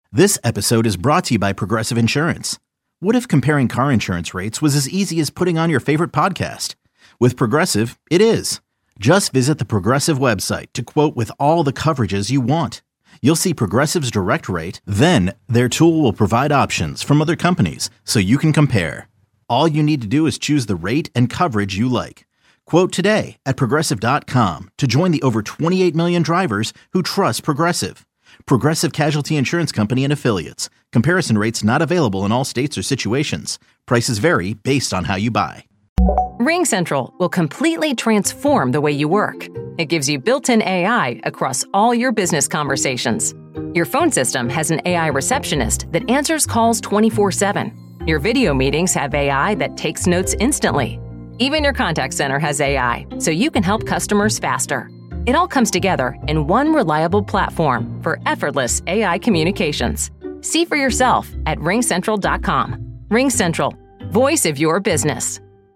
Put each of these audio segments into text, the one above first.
This episode is brought to you by Progressive Insurance. What if comparing car insurance rates was as easy as putting on your favorite podcast? With Progressive, it is. Just visit the Progressive website to quote with all the coverages you want. You'll see Progressive's direct rate, then their tool will provide options from other companies so you can compare. All you need to do is choose the rate and coverage you like. Quote today at Progressive.com to join the over 28 million drivers who trust Progressive. Progressive Casualty Insurance Company and Affiliates. Comparison rates not available in all states or situations. Prices vary based on how you buy. RingCentral will completely transform the way you work. It gives you built-in AI across all your business conversations. Your phone system has an AI receptionist that answers calls 24/7. Your video meetings have AI that takes notes instantly. Even your contact center has AI, so you can help customers faster. It all comes together in one reliable platform for effortless AI communications. See for yourself at ringcentral.com. RingCentral, voice of your business.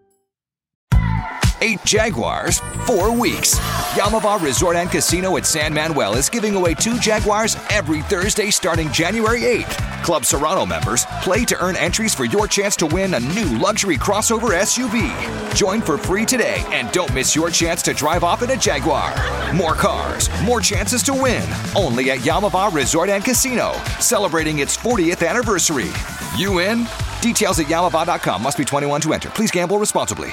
8 Jaguars, 4 weeks. Yamava Resort and Casino at San Manuel is giving away 2 Jaguars every Thursday starting January 8th. Club Serrano members play to earn entries for your chance to win a new luxury crossover SUV. Join for free today and don't miss your chance to drive off in a Jaguar. More cars, more chances to win. Only at Yamava Resort and Casino, celebrating its 40th anniversary. You in? Details at yamava.com. Must be 21 to enter. Please gamble responsibly.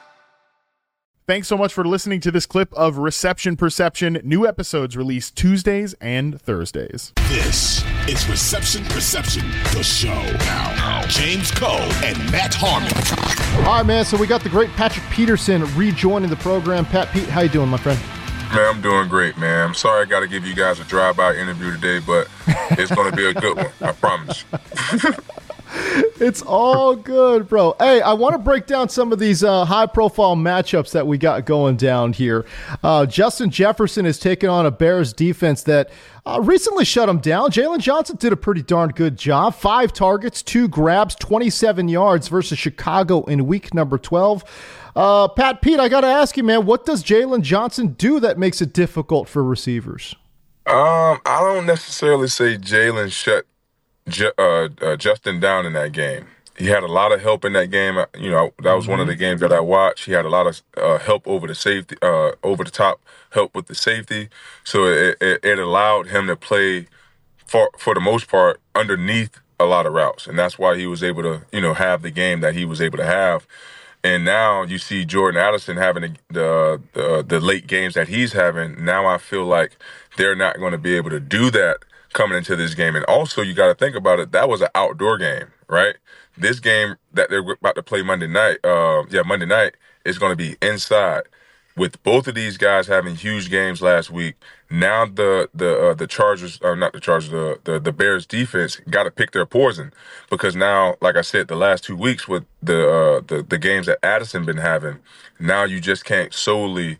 Thanks so much for listening to this clip of Reception Perception. New episodes released Tuesdays and Thursdays. This is Reception Perception, the show. Now, James Cole and Matt Harmon. All right, man, so we got the great Patrick Peterson rejoining the program. Pat, Pete, how you doing, my friend? Man, I'm doing great, man. I'm sorry I got to give you guys a drive-by interview today, but it's going to be a good one. I promise. It's all good, bro. Hey, I want to break down some of these high-profile matchups that we got going down here. Justin Jefferson is taking on a Bears defense that recently shut him down. Jalen Johnson did a pretty darn good job. 5 targets, 2 grabs, 27 yards versus Chicago in week number 12. Pat, Pete, I got to ask you, man, what does Jalen Johnson do that makes it difficult for receivers? I don't necessarily say Jalen shut Justin down in that game. He had a lot of help in that game. That was one of the games that I watched. He had a lot of help over the safety, over the top help with the safety. So it allowed him to play for the most part underneath a lot of routes, and that's why he was able to have the game that he was able to have. And now you see Jordan Addison having the late games that he's having. Now I feel like they're not going to be able to do that coming into this game. And also, you got to think about it, that was an outdoor game, right? This game that they're about to play Monday night is going to be inside. With both of these guys having huge games last week, now the Chargers, or not the Chargers, the Bears defense got to pick their poison, because now, like I said, the last 2 weeks with the games that Addison been having, now you just can't solely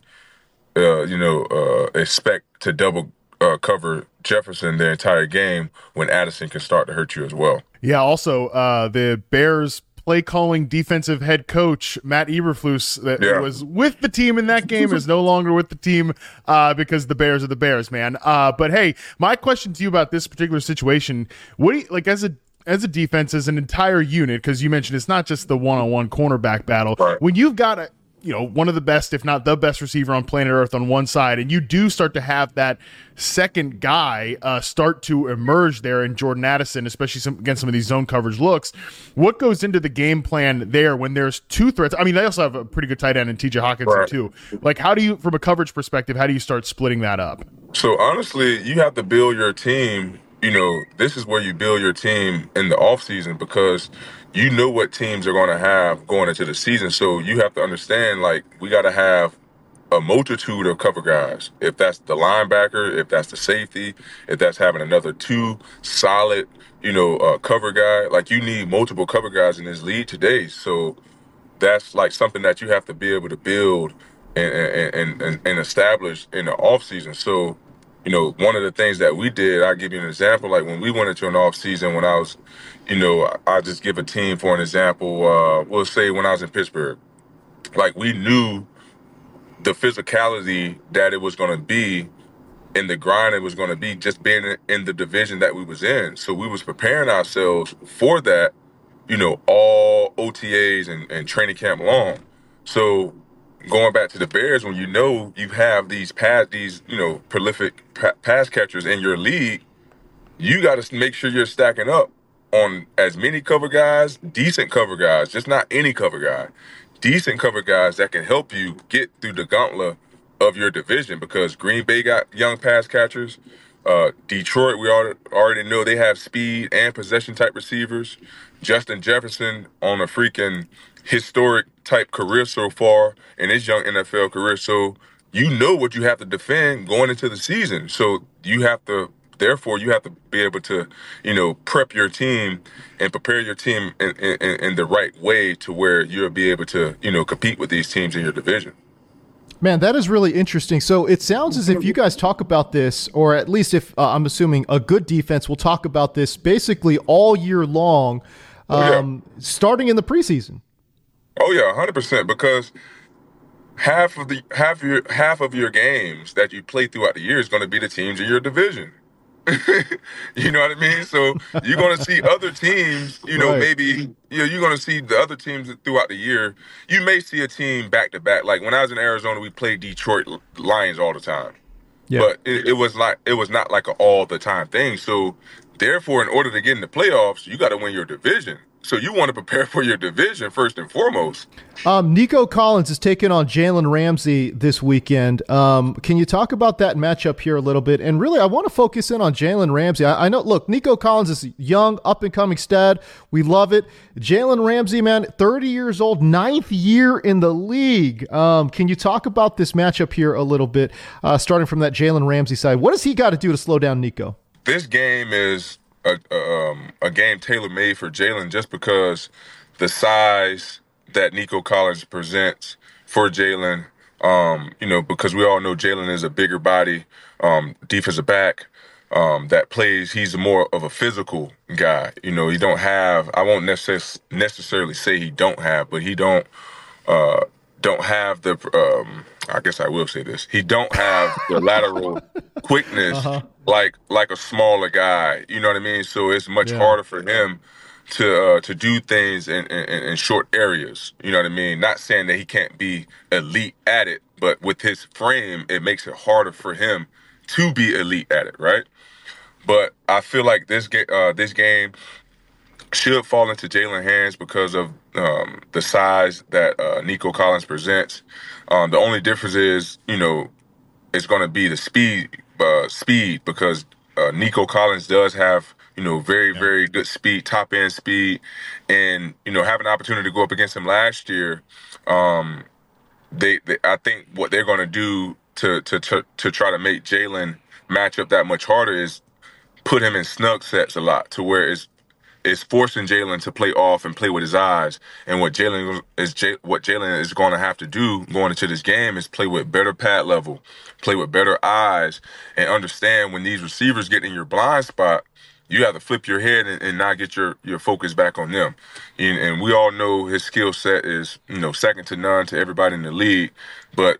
expect to double cover Jefferson the entire game when Addison can start to hurt you as well. Yeah, also, the Bears play-calling defensive head coach, Matt Eberflus, that was with the team in that game, is no longer with the team because the Bears are the Bears, man. But, hey, my question to you about this particular situation, what do you, like, as a defense, as an entire unit, because you mentioned it's not just the one-on-one cornerback battle, right? When you've got one of the best, if not the best receiver on planet Earth on one side, and you do start to have that second guy start to emerge there in Jordan Addison, especially against some of these zone coverage looks, what goes into the game plan there when there's 2 threats? I mean, they also have a pretty good tight end in TJ Hawkinson, right, too. Like, how do you, from a coverage perspective, how do you start splitting that up? So, honestly, you have to build your team. This is where you build your team in the offseason, because you know what teams are going to have going into the season. So you have to understand, like, we got to have a multitude of cover guys. If that's the linebacker, if that's the safety, if that's having another 2 solid, cover guy, like, you need multiple cover guys in this league today. So that's like something that you have to be able to build and establish in the offseason. So, one of the things that we did, I'll give you an example. Like, when we went into an offseason, when I was, I'll just give a team for an example. We'll say when I was in Pittsburgh, like, we knew the physicality that it was going to be and the grind it was going to be just being in the division that we was in. So we was preparing ourselves for that, all OTAs and training camp long. So going back to the Bears, when you have these prolific pass catchers in your league, you got to make sure you're stacking up on as many cover guys, decent cover guys, just not any cover guy, decent cover guys that can help you get through the gauntlet of your division, because Green Bay got young pass catchers. Detroit, we already know they have speed and possession type receivers. Justin Jefferson on a freaking historic type career so far in his young NFL career. So you know what you have to defend going into the season. So therefore you have to be able to, prep your team and prepare your team in the right way to where you'll be able to, compete with these teams in your division. Man, that is really interesting. So it sounds as if you guys talk about this, or at least if I'm assuming a good defense will talk about this basically all year long, starting in the preseason. Oh yeah, 100%. Because half of your games that you play throughout the year is going to be the teams in your division. You know what I mean? So you're going to see other teams, right. Maybe you're going to see the other teams throughout the year. You may see a team back to back. Like when I was in Arizona, we played Detroit Lions all the time. Yeah. But it was not like an all the time thing. So therefore, in order to get in the playoffs, you got to win your division. So you want to prepare for your division first and foremost. Nico Collins is taking on Jalen Ramsey this weekend. Can you talk about that matchup here a little bit? And really, I want to focus in on Jalen Ramsey. I know, look, Nico Collins is young, up-and-coming stud. We love it. Jalen Ramsey, man, 30 years old, 9th year in the league. Can you talk about this matchup here a little bit, starting from that Jalen Ramsey side? What does he got to do to slow down Nico? This game is a game tailor-made for Jalen, just because the size that Nico Collins presents for Jalen, because we all know Jalen is a bigger body defensive back that plays. He's more of a physical guy. He don't have, I won't necessarily say he don't have, but he don't have the, I guess I will say this, he don't have the lateral quickness like a smaller guy. You know what I mean? So it's much harder for him to do things in short areas. You know what I mean? Not saying that he can't be elite at it, but with his frame, it makes it harder for him to be elite at it, right? But I feel like this game should fall into Jalen's hands because of the size that Nico Collins presents. The only difference is, it's going to be the speed because Nico Collins does have, very, very good speed, top end speed, and, having an opportunity to go up against him last year, I think what they're going to do to try to make Jalen match up that much harder is put him in snug sets a lot, to where it's forcing Jalen to play off and play with his eyes. And what Jalen is going to have to do going into this game is play with better pad level, play with better eyes, and understand when these receivers get in your blind spot, you have to flip your head and not get your focus back on them. And we all know his skill set is, second to none to everybody in the league. But,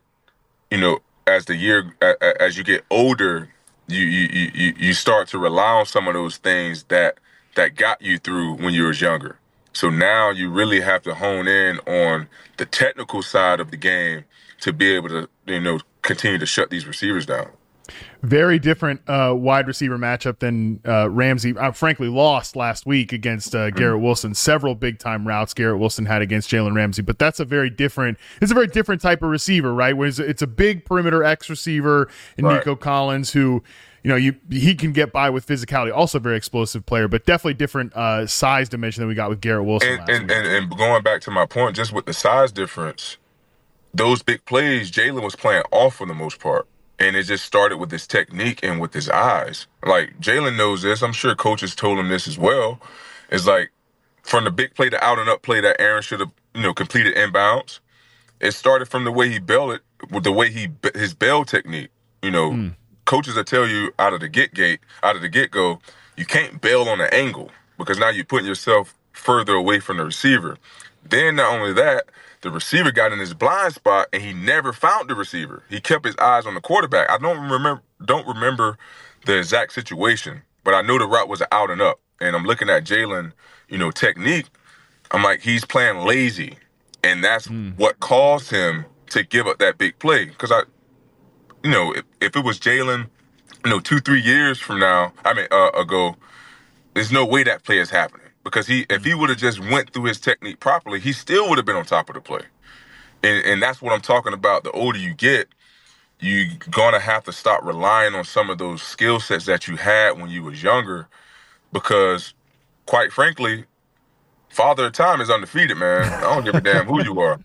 as you get older, you start to rely on some of those things that got you through when you was younger. So now you really have to hone in on the technical side of the game to be able to, continue to shut these receivers down. Very different wide receiver matchup than Ramsey, frankly, lost last week against Garrett Wilson. Several big-time routes Garrett Wilson had against Jalen Ramsey, but it's a very different type of receiver, right? Where it's a big perimeter X receiver in Nico Collins, who he can get by with physicality. Also a very explosive player, but definitely different size dimension than we got with Garrett Wilson last week. And going back to my point, just with the size difference, those big plays, Jalen was playing off for the most part. And it just started with his technique and with his eyes. Like, Jalen knows this. I'm sure coaches told him this as well. It's like, from the big play, the out and up play that Aaron should have, completed inbounds, it started from the way he bailed it, with the way his bail technique. Coaches will tell you out of the get-go, you can't bail on an angle, because now you're putting yourself further away from the receiver. Then not only that, the receiver got in his blind spot and he never found the receiver. He kept his eyes on the quarterback. I don't don't remember the exact situation, but I know the route was an out and up. And I'm looking at Jalen, technique. I'm like, he's playing lazy. And that's what caused him to give up that big play. Because if it was Jalen, 2-3 years from now, ago, there's no way that play is happening. Because if he would have just went through his technique properly, he still would have been on top of the play. And that's what I'm talking about. The older you get, you're going to have to stop relying on some of those skill sets that you had when you was younger. Because, quite frankly, Father of Time is undefeated, man. I don't give a damn who you are.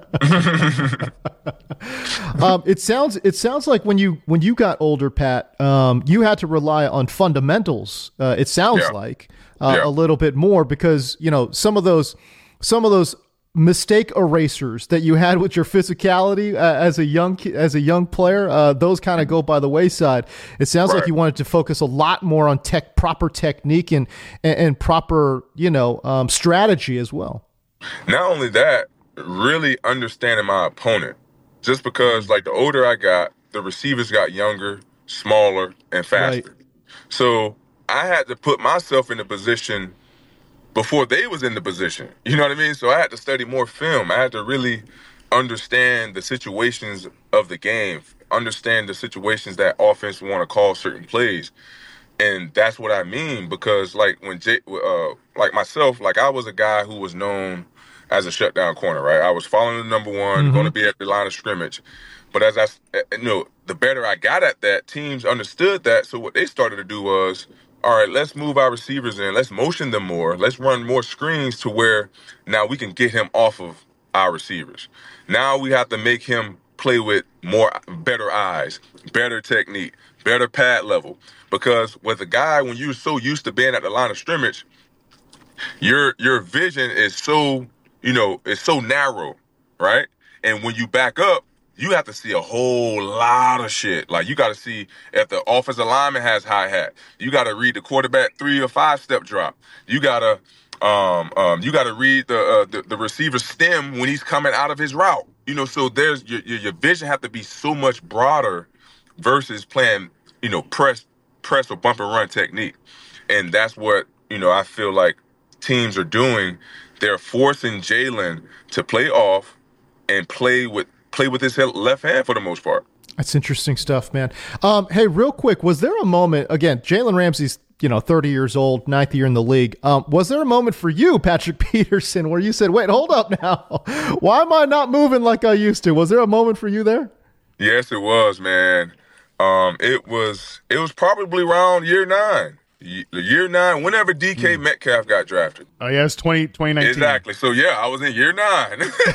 It sounds like when you got older, Pat, you had to rely on fundamentals. It sounds like a little bit more because some of those mistake erasers that you had with your physicality as a young player, those kind of go by the wayside. It sounds like you wanted to focus a lot more on proper technique and proper strategy as well. Not only that, really understanding my opponent. Just because the older I got, the receivers got younger, smaller, and faster. Right. So I had to put myself in a position before they was in the position. You know what I mean? So I had to study more film. I had to really understand the situations of the game, understand the situations that offense want to call certain plays. And that's what I mean, because when myself, I was a guy who was known as a shutdown corner, right? I was following the number one, going to be at the line of scrimmage. But as the better I got at that, teams understood that. So what they started to do was, all right, let's move our receivers in. Let's motion them more. Let's run more screens to where now we can get him off of our receivers. Now we have to make him play with better eyes, better technique, better pad level. Because with a guy, when you're so used to being at the line of scrimmage, your vision is so, it's so narrow, right? And when you back up, you have to see a whole lot of shit. You got to see if the offensive lineman has hi-hat. You got to read the quarterback 3 or 5 step drop. You got to read the receiver's stem when he's coming out of his route. So there's your vision have to be so much broader versus playing, press or bump and run technique. And that's what, I feel like teams are doing. They're forcing Jalen to play off and play with his left hand for the most part. That's interesting stuff, man. Hey, real quick, was there a moment, again, Jalen Ramsey's, 30 years old, 9th year in the league. Was there a moment for you, Patrick Peterson, where you said, wait, hold up now. Why am I not moving like I used to? Was there a moment for you there? Yes, it was, man. It was probably around year 9. Year 9, whenever DK Metcalf got drafted. Oh, yeah, it's 2019. Exactly. So, yeah, I was in year 9.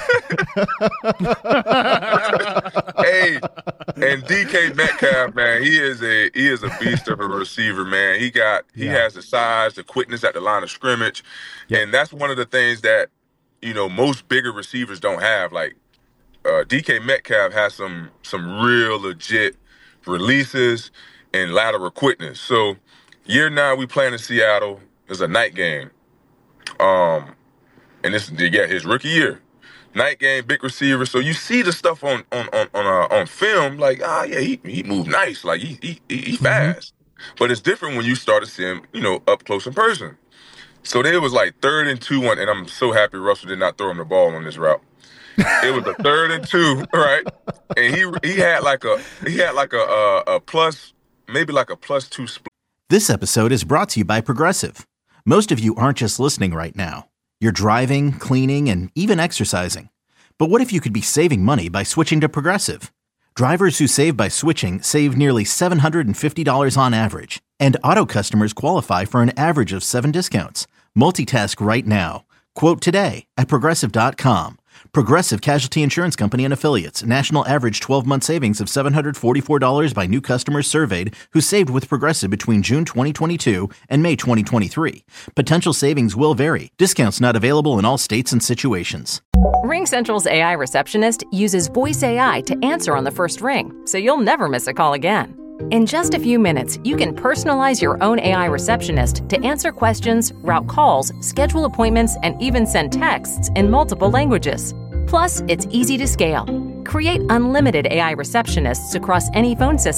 Hey, and DK Metcalf, man, he is a beast of a receiver, man. He has the size, the quickness at the line of scrimmage. Yep. And that's one of the things that, most bigger receivers don't have. DK Metcalf has some real legit releases and lateral quickness. So, year 9, we playing in Seattle. It's a night game. And this his rookie year. Night game, big receiver. So you see the stuff on film, he moved nice. He fast. But it's different when you start to see him, up close in person. So there was 3rd and 2, and I'm so happy Russell did not throw him the ball on this route. It was a 3rd and 2, right? And he had a plus, maybe a +2 split. This episode is brought to you by Progressive. Most of you aren't just listening right now. You're driving, cleaning, and even exercising. But what if you could be saving money by switching to Progressive? Drivers who save by switching save nearly $750 on average. And auto customers qualify for an average of 7 discounts. Multitask right now. Quote today at Progressive.com. Progressive Casualty Insurance Company and Affiliates. National average 12-month savings of $744 by new customers surveyed who saved with Progressive between June 2022 and May 2023. Potential savings will vary. Discounts not available in all states and situations. RingCentral's AI receptionist uses voice AI to answer on the first ring, so you'll never miss a call again. In just a few minutes, you can personalize your own AI receptionist to answer questions, route calls, schedule appointments, and even send texts in multiple languages. Plus, it's easy to scale. Create unlimited AI receptionists across any phone system.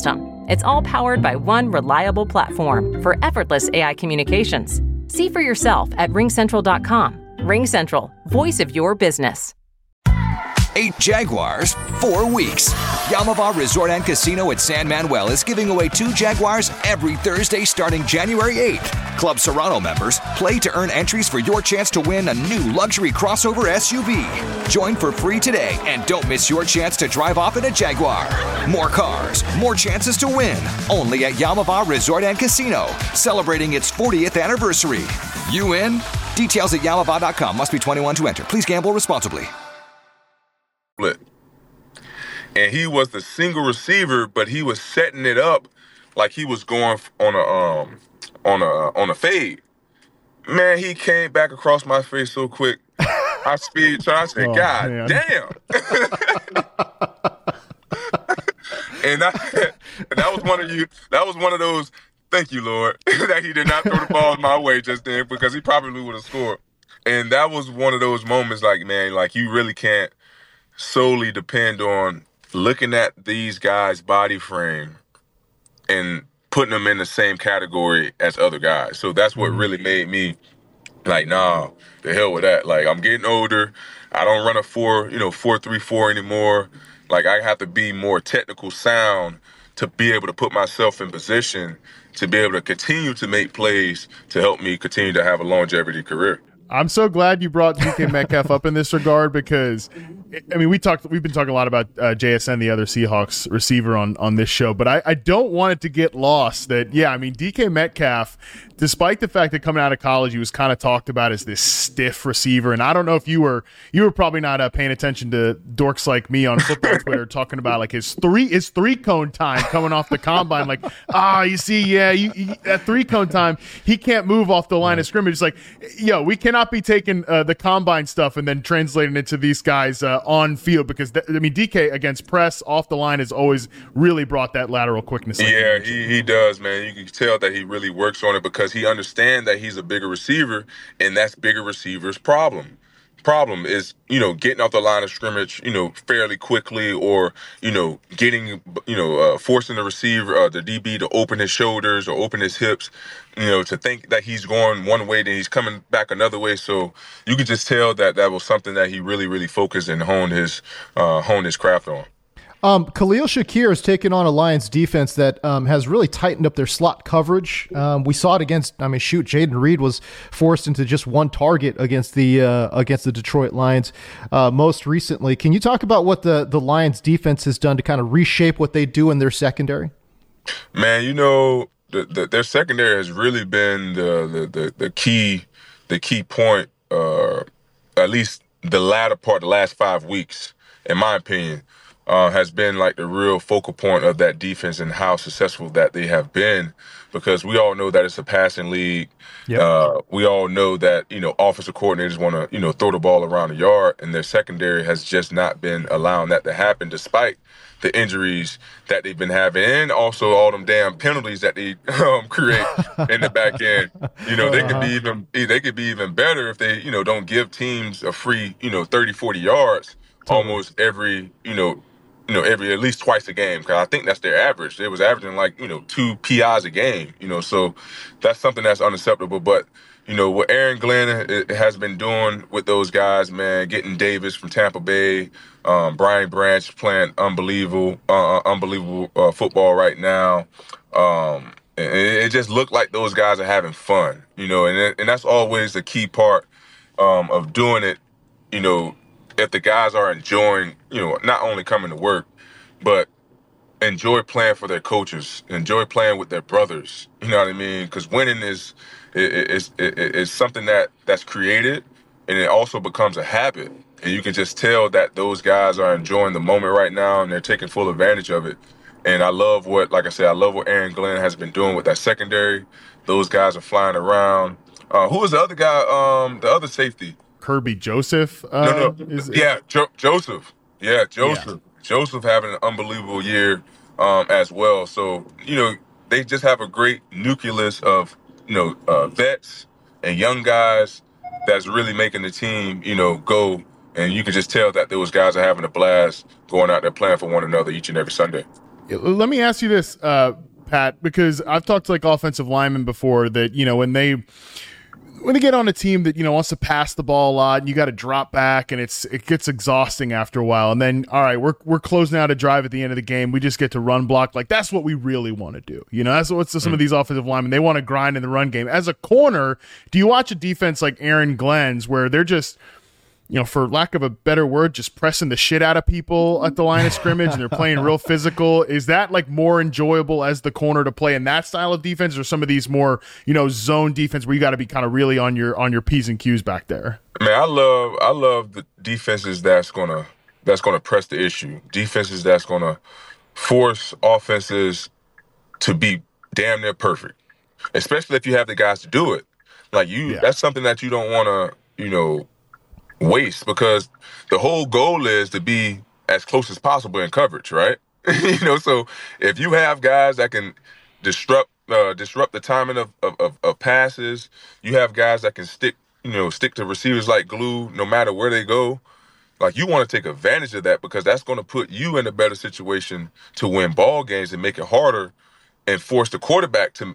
It's all powered by one reliable platform for effortless AI communications. See for yourself at RingCentral.com. RingCentral, voice of your business. 8 Jaguars, 4 weeks. Yamava Resort and Casino at San Manuel is giving away 2 Jaguars every Thursday starting January 8th. Club Serrano members play to earn entries for your chance to win a new luxury crossover SUV. Join for free today and don't miss your chance to drive off in a Jaguar. More cars, more chances to win. Only at Yamava Resort and Casino, celebrating its 40th anniversary. You in? Details at Yamava.com. Must be 21 to enter. Please gamble responsibly. And he was the single receiver, but he was setting it up like he was going on a fade. Man, he came back across my face so quick. I speed, so I said, God man. Damn. And that was one of those, thank you, Lord, that he did not throw the ball my way just then, because he probably would have scored. And that was one of those moments, like, man, like, you really can't solely depend on looking at these guys' body frame and putting them in the same category as other guys. So that's what really made me like, nah, the hell with that. Like, I'm getting older. I don't run a 4.34 anymore. Like, I have to be more technical sound to be able to put myself in position to be able to continue to make plays to help me continue to have a longevity career. I'm so glad you brought DK Metcalf up in this regard, because, I mean, we've been talking a lot about JSN, the other Seahawks receiver on this show, but I don't want it to get lost that, yeah, I mean, DK Metcalf, despite the fact that coming out of college he was kind of talked about as this stiff receiver, and I don't know if you were probably not paying attention to dorks like me on football Twitter talking about like his three cone time coming off the combine, like, you see, yeah, that 3-cone time, he can't move off the line of scrimmage. It's like, yo, we cannot be taking the combine stuff and then translating it to these guys on field, because DK against press off the line has always really brought that lateral quickness. Yeah, he does, man. You can tell that he really works on it, because he understands that he's a bigger receiver, and that's bigger receivers' problem. Problem is, getting off the line of scrimmage, fairly quickly, or, getting, forcing the receiver, the DB to open his shoulders or open his hips, to think that he's going one way, then he's coming back another way. So you could just tell that was something that he really, really focused and honed his craft on. Khalil Shakir has taken on a Lions defense that has really tightened up their slot coverage. We saw it against, Jayden Reed was forced into just one target against the Detroit Lions most recently. Can you talk about what the Lions defense has done to kind of reshape what they do in their secondary? Man, their secondary has really been the key point, at least the latter part, the last 5 weeks, in my opinion. Has been like the real focal point of that defense and how successful that they have been, because we all know that it's a passing league. Yep. We all know that, offensive coordinators want to, throw the ball around the yard, and their secondary has just not been allowing that to happen, despite the injuries that they've been having, and also all them damn penalties that they create in the back end. They could be even better if they, don't give teams a free, 30, 40 yards almost every, every at least twice a game, because I think that's their average. They was averaging like 2 PIs a game, so that's something that's unacceptable. But what Aaron Glenn has been doing with those guys, man, getting Davis from Tampa Bay, Brian Branch playing unbelievable football right now. It just looked like those guys are having fun, and that's always the key part of doing it, if the guys are enjoying, not only coming to work, but enjoy playing for their coaches, enjoy playing with their brothers. You know what I mean? Because winning is something that's created, and it also becomes a habit. And you can just tell that those guys are enjoying the moment right now, and they're taking full advantage of it. And I love what Aaron Glenn has been doing with that secondary. Those guys are flying around. Who was the other guy? The other safety. Kirby Joseph? Joseph. Yeah, Joseph. Yeah. Joseph having an unbelievable year as well. So, they just have a great nucleus of, vets and young guys that's really making the team, go. And you can just tell that those guys are having a blast going out there playing for one another each and every Sunday. Let me ask you this, Pat, because I've talked to like offensive linemen before that, when they get on a team that, wants to pass the ball a lot and you got to drop back and it gets exhausting after a while. And then, all right, we're closing out a drive at the end of the game. We just get to run block. Like, that's what we really want to do. That's what some of these offensive linemen, they want to grind in the run game. As a corner, do you watch a defense like Aaron Glenn's where they're just, for lack of a better word, just pressing the shit out of people at the line of scrimmage and they're playing real physical? Is that like more enjoyable as the corner to play in that style of defense, or some of these more, zone defense where you got to be kind of really on your P's and Q's back there? Man, I love the defenses that's gonna press the issue. Defenses that's gonna force offenses to be damn near perfect, especially if you have the guys to do it. Like that's something that you don't want to, waste, because the whole goal is to be as close as possible in coverage, right? So if you have guys that can disrupt the timing of passes, you have guys that can stick to receivers like glue no matter where they go. Like, you want to take advantage of that, because that's going to put you in a better situation to win ball games and make it harder and force the quarterback to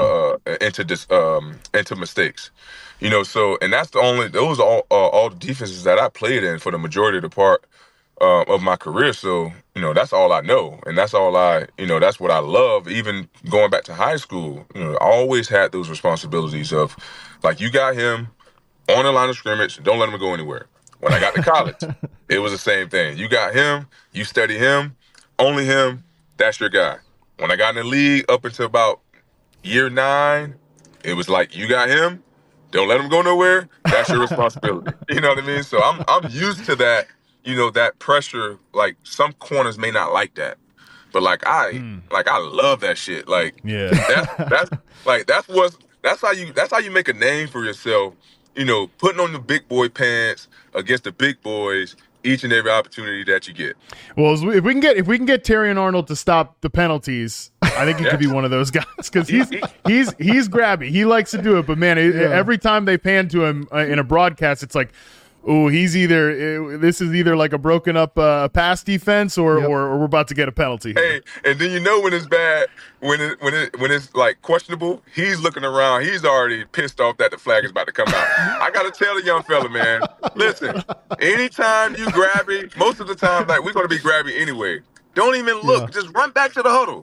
into mistakes. So, and those are all the defenses that I played in for the majority of the part of my career. So, that's all I know. And that's all that's what I love. Even going back to high school, I always had those responsibilities of, like, you got him on the line of scrimmage, don't let him go anywhere. When I got to college, it was the same thing. You got him, you study him, only him, that's your guy. When I got in the league up until about year 9, it was like, you got him, don't let him go nowhere. That's your responsibility. You know what I mean? So I'm used to that, that pressure. Like, some corners may not like that, but I love that shit. Like, that's how you make a name for yourself. Putting on the big boy pants against the big boys each and every opportunity that you get. Well, if we can get Terrion Arnold to stop the penalties, I think he could be one of those guys, because he's grabby. He likes to do it, but man, every time they pan to him in a broadcast, it's like, oh, this is either like a broken up pass defense or we're about to get a penalty here. Hey, and then when it's bad, when it's like questionable, he's looking around. He's already pissed off that the flag is about to come out. I gotta tell the young fella, man, listen, anytime you grabby, most of the time, like, we're gonna be grabby anyway. Don't even look. Yeah. Just run back to the huddle.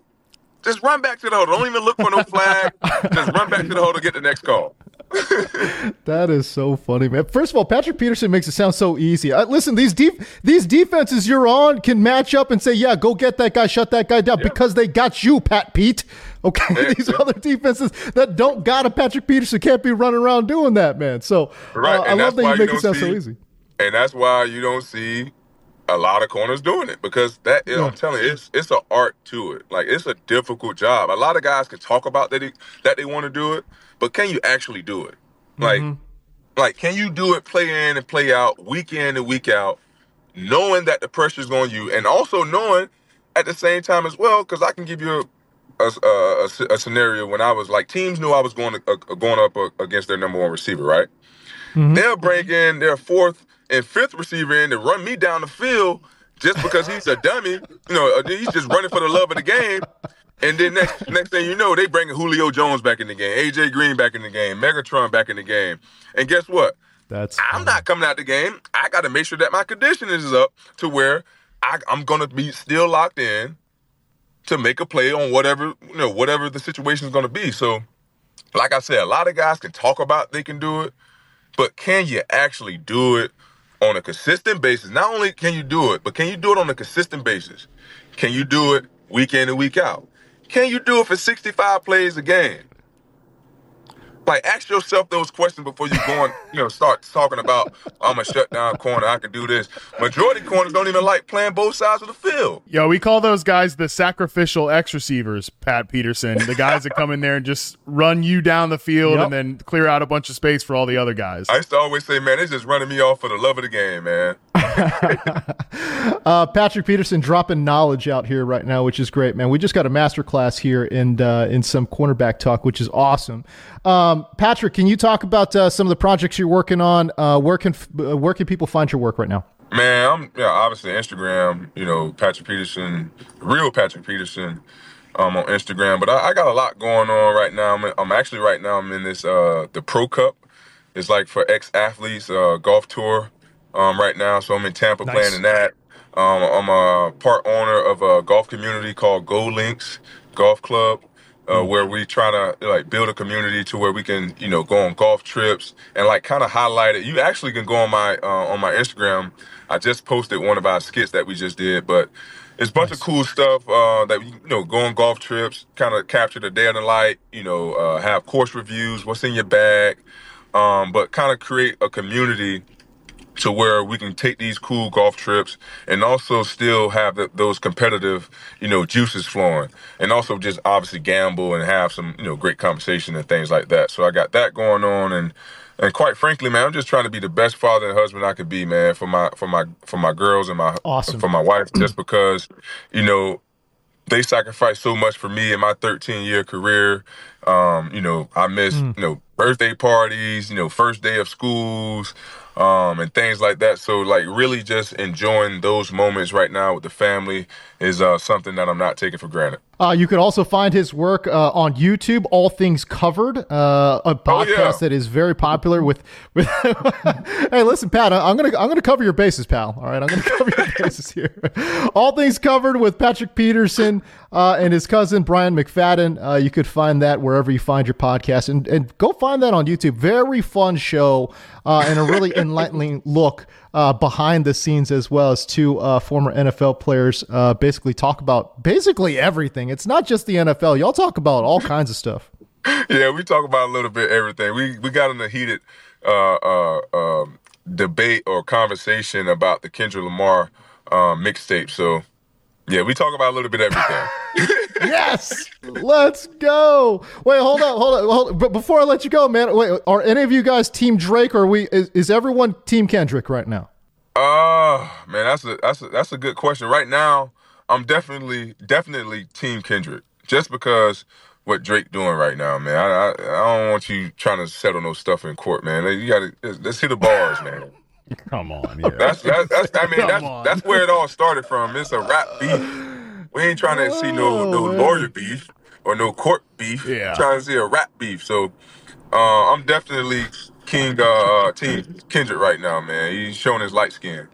Don't even look for no flag. Just run back to the huddle, get the next call. That is so funny, man. First of all, Patrick Peterson makes it sound so easy. Listen, these defenses you're on can match up and say, yeah, go get that guy, shut that guy down, because they got you, Pat Pete. Okay, these other defenses that don't got a Patrick Peterson can't be running around doing that, man. So I love that you make it sound so easy. And that's why you don't see a lot of corners doing it, because I'm telling you, it's an art to it. Like, it's a difficult job. A lot of guys can talk about that they want to do it, but can you actually do it? Like, can you do it play in and play out, week in and week out, knowing that the pressure's on you, and also knowing at the same time as well, because I can give you a scenario when I was like, teams knew I was going up against their number 1 receiver, right? Mm-hmm. They'll bring in their 4th and 5th receiver in to run me down the field just because he's a dummy. He's just running for the love of the game. And then next thing you know, they bring Julio Jones back in the game, AJ Green back in the game, Megatron back in the game. And guess what? I'm not coming out the game. I got to make sure that my condition is up to where I'm going to be still locked in to make a play on whatever the situation is going to be. So, like I said, a lot of guys can talk about they can do it, but can you actually do it on a consistent basis? Not only can you do it, but can you do it on a consistent basis? Can you do it week in and week out? Can you do it for 65 plays a game? Like, ask yourself those questions before you go and, start talking about, I'm a shutdown corner, I can do this. Majority corners don't even like playing both sides of the field. Yo, we call those guys the sacrificial X receivers, Pat Peterson. The guys that come in there and just run you down the field and then clear out a bunch of space for all the other guys. I used to always say, man, it's just running me off for the love of the game, man. Patrick Peterson dropping knowledge out here right now, which is great, man. We just got a masterclass here in some cornerback talk, which is awesome. Patrick, can you talk about some of the projects you're working on? Where can people find your work right now? Man, I'm obviously Instagram, Patrick Peterson, real Patrick Peterson, on Instagram. But I got a lot going on right now. I'm in this the Pro Cup. It's like for ex-athletes golf tour right now. So I'm in Tampa playing in that. I'm a part owner of a golf community called Go Links Golf Club. Where we try to build a community to where we can, go on golf trips and kind of highlight it. You actually can go on my Instagram. I just posted one of our skits that we just did, but it's a bunch of cool stuff that go on golf trips, kind of capture the day of the light, have course reviews, what's in your bag, but kind of create a community to where we can take these cool golf trips and also still have those competitive, juices flowing, and also just obviously gamble and have some, great conversation and things like that. So I got that going on, and quite frankly, man, I'm just trying to be the best father and husband I could be, man, for my girls and for my wife, just because, they sacrificed so much for me in my 13-year career. I missed, birthday parties, first day of schools, and things like that. So really just enjoying those moments right now with the family is something that I'm not taking for granted. You could also find his work on YouTube, All Things Covered, a podcast that is very popular with Hey, listen, Pat, I'm gonna cover your bases, pal. All right, I'm gonna cover your bases here. All Things Covered with Patrick Peterson and his cousin Brian McFadden. You could find that wherever you find your podcast, and go find that on YouTube. Very fun show and a really enlightening look behind the scenes, as well as two former NFL players basically talk about basically everything. It's not just the NFL. Y'all talk about all kinds of stuff. Yeah, we talk about a little bit everything. We got in a heated debate or conversation about the Kendrick Lamar mixtape. So, yeah, we talk about a little bit everything. Yes, let's go. Wait, hold on. But before I let you go, man, wait, are any of you guys Team Drake, or is everyone Team Kendrick right now? Man, that's a good question. Right now, I'm definitely Team Kendrick, just because what Drake doing right now, man. I don't want you trying to settle no stuff in court, man. Let's hit the bars, man. Come on, yeah. That's where it all started from. It's a rap beef. We ain't trying to see no lawyer beef or no court beef. Yeah. We're trying to see a rap beef. So I'm definitely Team Kendrick right now, man. He's showing his light skin.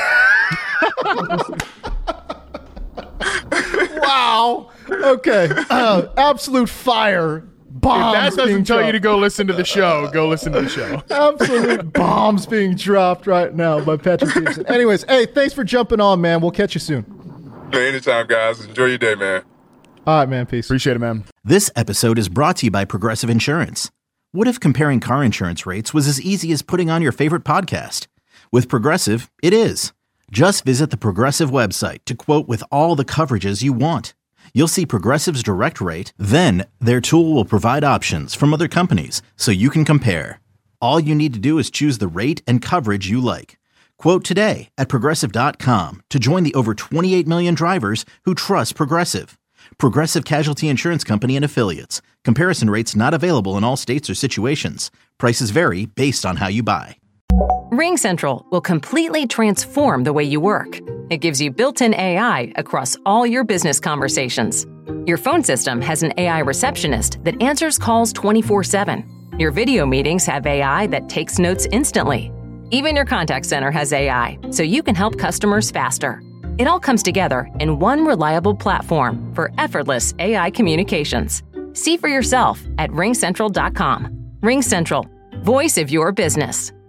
Wow. Okay. Absolute fire. Bombs. If that doesn't tell you to go listen to the show, go listen to the show. Absolute bombs being dropped right now by Patrick Peterson. Anyways, hey, thanks for jumping on, man. We'll catch you soon. Anytime, guys. Enjoy your day, man. All right, man. Peace. Appreciate it, man. This episode is brought to you by Progressive Insurance. What if comparing car insurance rates was as easy as putting on your favorite podcast? With Progressive, it is. Just visit the Progressive website to quote with all the coverages you want. You'll see Progressive's direct rate, then their tool will provide options from other companies so you can compare. All you need to do is choose the rate and coverage you like. Quote today at Progressive.com to join the over 28 million drivers who trust Progressive. Progressive Casualty Insurance Company and Affiliates. Comparison rates not available in all states or situations. Prices vary based on how you buy. RingCentral will completely transform the way you work. It gives you built-in AI across all your business conversations. Your phone system has an AI receptionist that answers calls 24/7. Your video meetings have AI that takes notes instantly. Even your contact center has AI, so you can help customers faster. It all comes together in one reliable platform for effortless AI communications. See for yourself at RingCentral.com. RingCentral, voice of your business.